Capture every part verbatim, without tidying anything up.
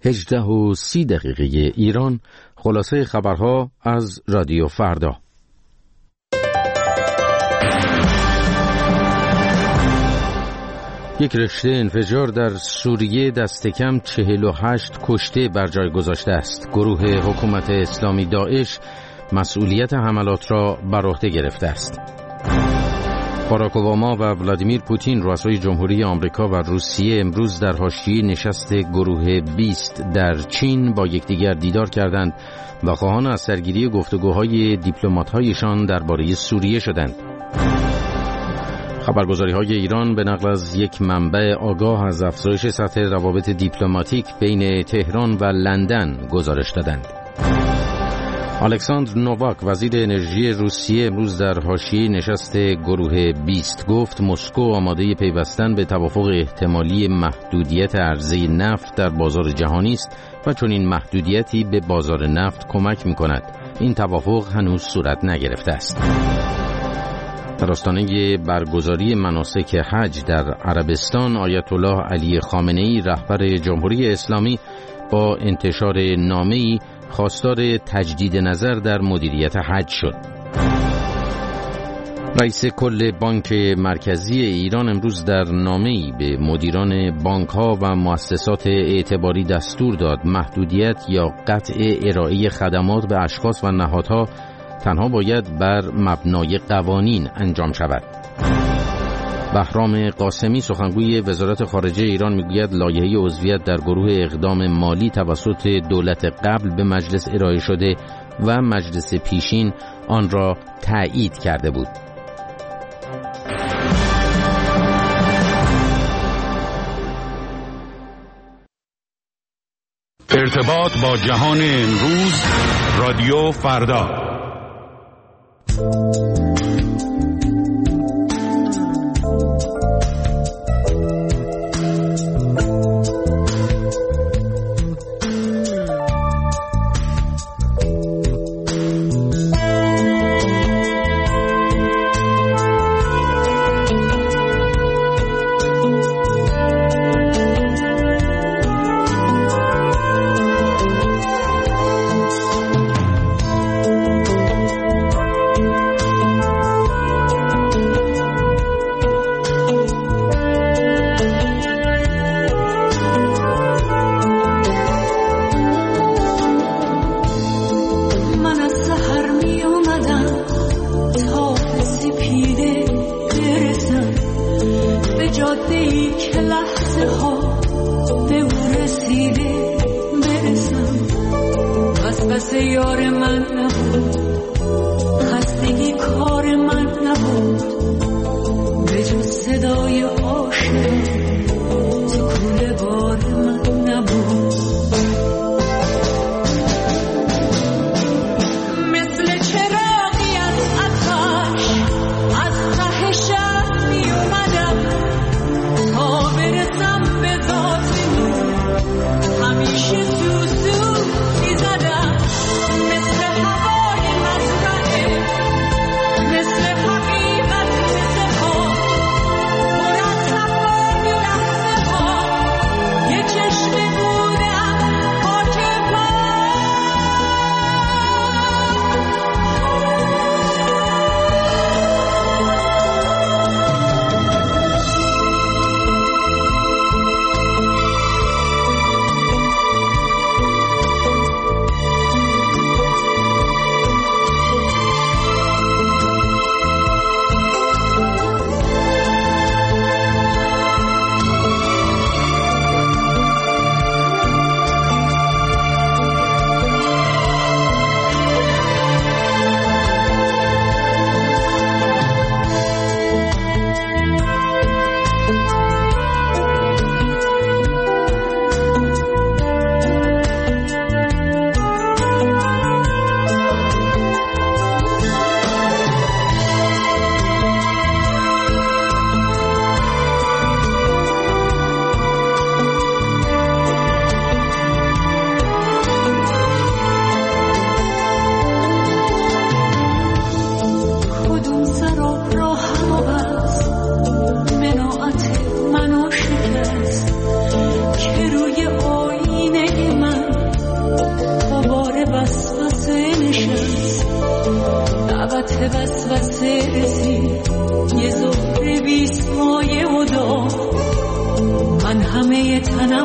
هجده و سی دقیقه ایران. خلاصه خبرها از رادیو فردا. یک رشته انفجار در سوریه دست کم چهل و هشت کشته بر جای گذاشته است. گروه حکومت اسلامی داعش مسئولیت حملات را بر عهده گرفته است. باراک اوباما و ولادیمیر پوتین رؤسای جمهوری آمریکا و روسیه امروز در حاشیه نشست گروه بیست در چین با یکدیگر دیدار کردند و خواهان از سرگیری گفتگوهای دیپلمات‌هایشان درباره سوریه شدند. خبرگزاری‌های ایران به نقل از یک منبع آگاه از افزایش سطح روابط دیپلماتیک بین تهران و لندن گزارش دادند. الکساندر نوواک وزیر انرژی روسیه امروز در حاشیه نشست گروه بیست گفت مسکو آماده پیوستن به توافق احتمالی محدودیت عرضه نفت در بازار جهانی است و چون این محدودیتی به بازار نفت کمک می‌کند. این توافق هنوز صورت نگرفته است. در آستانه برگزاری مناسک حج در عربستان، آیت الله علی خامنه‌ای رهبر جمهوری اسلامی با انتشار نامه‌ای خواستار تجدید نظر در مدیریت حج شد. رئیس کل بانک مرکزی ایران امروز در نامه‌ای به مدیران بانک‌ها و مؤسسات اعتباری دستور داد محدودیت یا قطع ارائه خدمات به اشخاص و نهادها تنها باید بر مبنای قوانین انجام شود. بهرام قاسمی سخنگوی وزارت خارجه ایران میگوید لایحه عضویت در گروه اقدام مالی توسط دولت قبل به مجلس ارائه شده و مجلس پیشین آن را تایید کرده بود. ارتباط با جهان امروز، رادیو فردا. چشم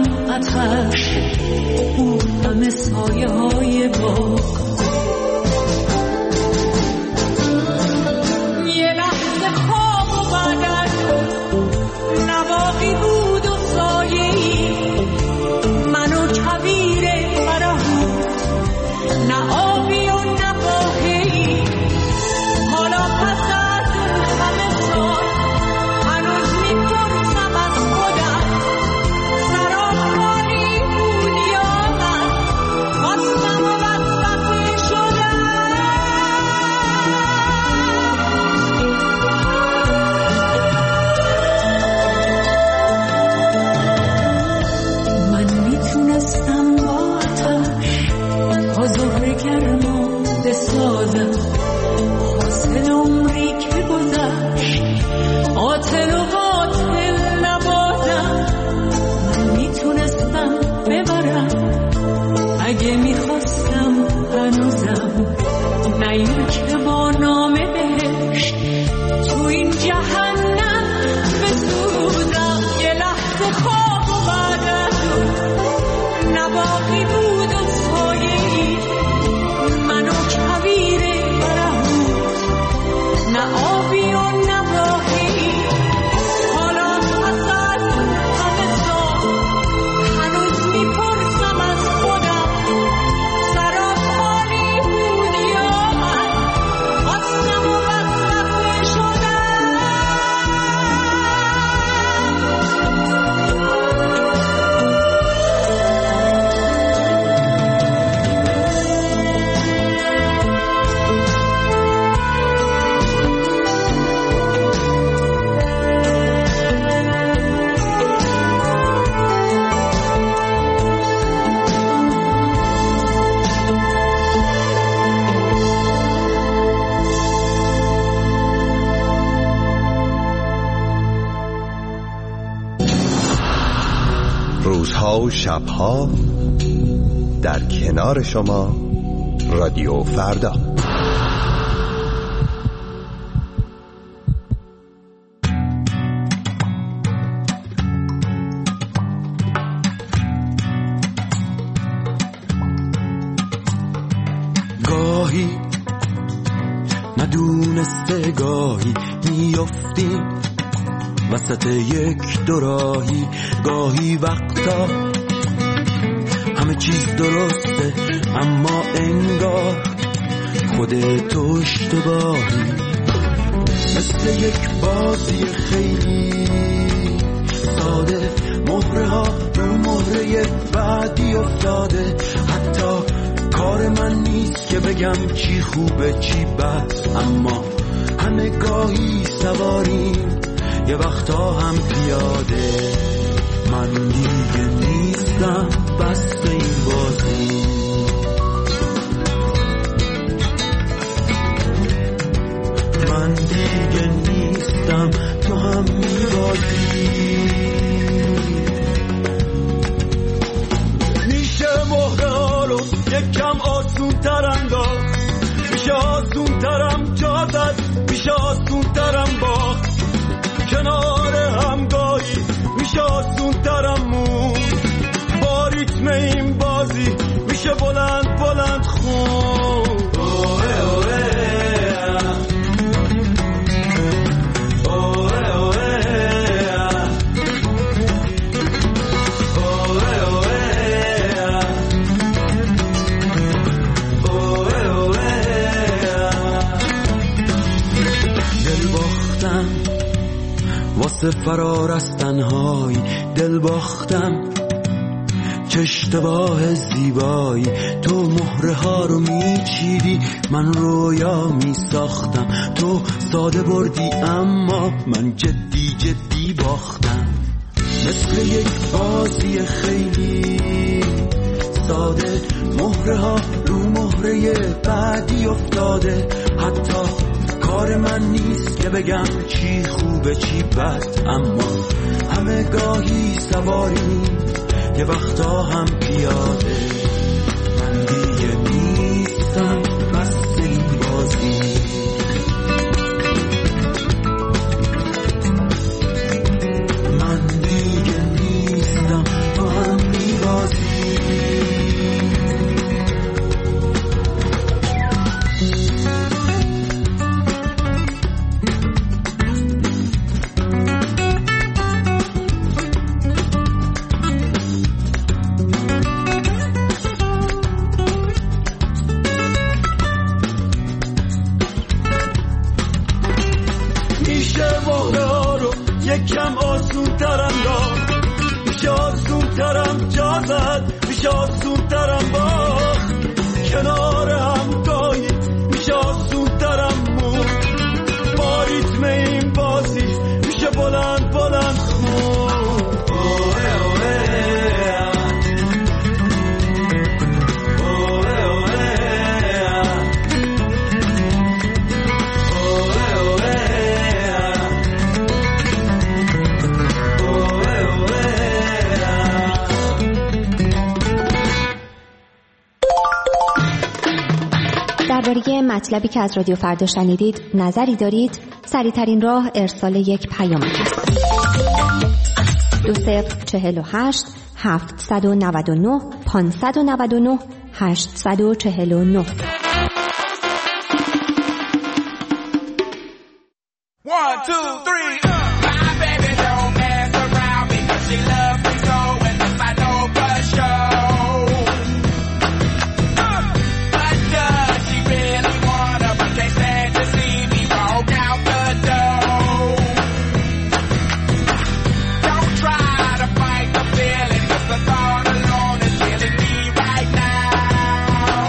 دلم آتش، اون همه سایه های باغ. یه لحظه خواب و بعدن نواقی بود و سایه‌ای، منو کویر فرهود، نه آبی و نه باهی. حالا پس از همه سال هنوز میپرسم از خودم، سرام خالی بود یا من خواستم و وسوسه شدم. من میتونستم با آتش با زهر گرما بسازم، حاصل عمری که گذشت قاتل و قاتل نبازم. من میتونستم ببرم اگه میخواستم هنوزم، نه این که با نام بهشت تو این جهنم بسوزم. یه لحظه خواب و بعد از اون نباقی بود و سایه‌ای، منو کویر برهود، نه آبی و نه راهی. حالا پس از همه سال هنوز میپرسم از خودم، سرم خالی بود یا من خواستم و وسوسه شدم. روزها و شبها در کنار شما، رادیو فردا. گاهی ندونسته گاهی میافتیم وسط یک دوراهی، گاهی وقتا همه چیز درسته اما انگار خودت اشتباهی. مثل یک بازی خیلی ساده، مهره ها رو مهره بعدی افتاده. حتی کار من نیست که بگم چی خوبه چی بد، اما همه گاهی سواریم یه وقتا هم پیاده. من دیگه نیستم بس این بازی، من دیگه نیستم تو هم میبازی. میشه مهره ها رو یکم آسون تر انداخت، میشه آسون ترم جا زد، میشه آسون ترم باخت. کنار همگاهی میشه آسون ترم مون، با ریتم این بازی میشه بلند بلند خون. اوه اوه اوه اوه اوه دل باختم واسه فرار از تنهایی، دل باختم چه اشتباه زیبایی. تو مهره ها رو میچیدی، من رویا میساختم. تو ساده بردی اما من جدی جدی باختم. مثل یک بازی خیلی ساده، مهره ها رو مهره بعدی افتاده. حتی کار من نیست که بگم چی خوبه چی بد، اما همه گاهی سواریم یه وقتا هم پیاده. من دیگه نیستم بس این بازی، من دیگه نیستم تو هم درباره مطلبی که از رادیو فردا شنیدید نظری دارید؟ سریع‌ترین راه ارسال یک پیام است. دو صفر چهل و هشت هفتصد و نود و نه پانصد و نود و نه هشتصد و چهل و نه. One, two, three. My baby don't mess around because she loves me so, and this I know for sure. But does she really wanna? But can't stand to see me walk out the door. Don't try to fight the feeling, 'cause the thought alone is killing me right now.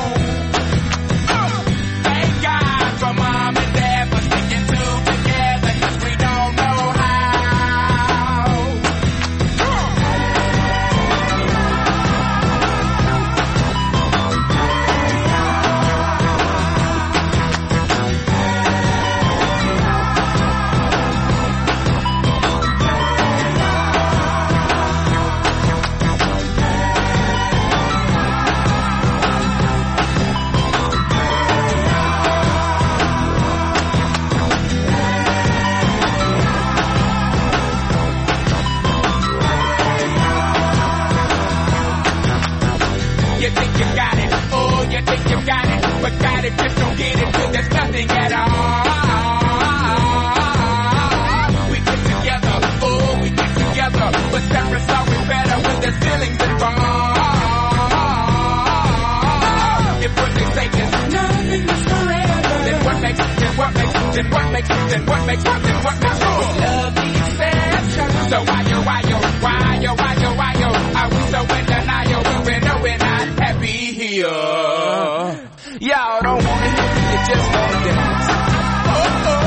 Thank God for mom and dad for sticking together, 'cause we don't know how. You think you got it, oh, you think you got it, but got it, just don't get it, 'cause there's nothing at all. We get together, oh, we get together, but separate's always better when there's feelings involved. If what they say is nothing is forever, then what makes, then what makes, then what makes, then what makes, then what makes love the exception? So why yo, why yo, why yo, why yo, why yo, are we so in denial when we know we're not happy here? Y'all don't wanna hear me, you just wanna dance. Oh, oh.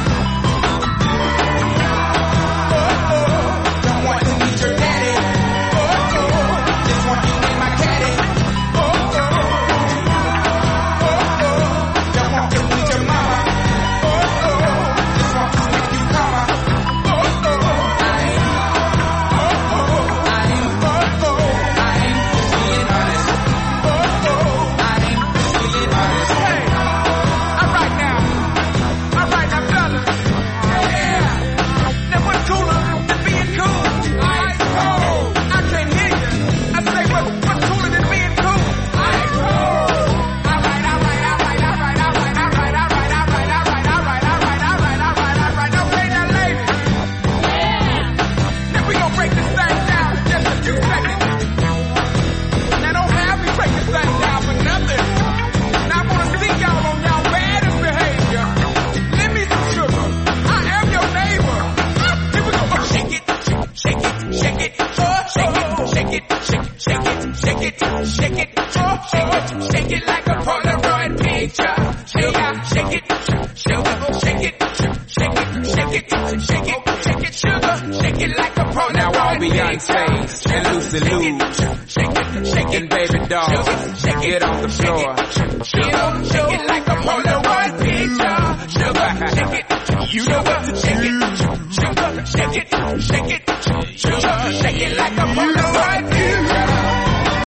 Oh, oh. Don't want to meet your daddy. Oh, oh. Just want you in my caddy. Oh, oh. Oh, oh. Don't want to meet your mama. Oh, oh. Just want to make you calmer. Oh, oh. I ain't. Oh, oh. I ain't. Oh, oh. I ain't being honest. Oh, oh. I ain't being honest. Hey, all right now. All right now, fellas. Yeah. Now what's cooler than being cool? Ice cold. I can't hear you. I say what, what's cooler than being cool? Ice cold. All right, all right, all right, all right, all right, all right, all right, all right, all right, all right, all right, all right, all right, all right. Okay now, ladies. Yeah. Now we gonna break this thing down in just a few seconds. Now don't have me break this thing down for nothing. Now I wanna see y'all on y'all baddest behavior. Give me some sugar. I am your neighbor. Here we go. Oh, shake it, shake it, shake it, oh, shake it, shake it, shake, shake it, shake it, shake it, oh, shake it, shake it like a Polaroid picture. Sugar, shake it, sugar, shake it, shake it, shake it, shake it, shake it, sugar, shake it like a Polaroid. Now all Beyonce's and Lucy Lou's, shake it, shake it, baby doll, shake it on the floor, sugar, shake it like a Polaroid picture. Sugar, shake it, you know what to shake it, sugar, shake it, shake it, sugar, shake it like a Polaroid picture.